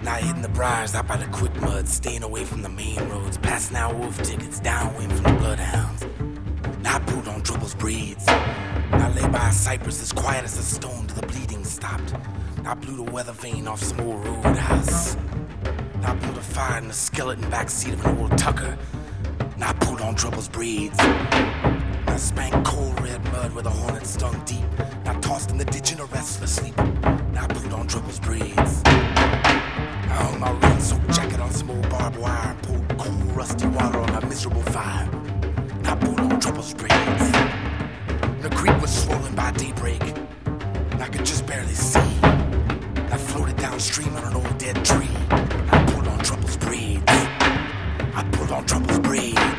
Now hitting the briars out by the quick mud, staying away from the main roads, passing out wolf tickets, downwind from the bloodhounds. Now I pulled on Trouble's braids. Now lay by a cypress as quiet as a stone till the bleeding stopped. Now I blew the weather vane off some old roadhouse. Now I built a fire in the skeleton backseat of an old Tucker. Now I pulled on Trouble's braids. Now I spanked cold red mud where the hornet stung deep. Now I tossed in the ditch in a restless sleep. Now I pulled on Trouble's braids. I hung my rain-soaked jacket on some old barbed wire and poured cold, rusty water on a miserable fire. Now I pulled on Trouble's braids. And the creek was swollen by daybreak, and I could just barely see. And I floated downstream on an old dead tree. And I pulled on Trouble's braids. I pulled on Trouble's braids.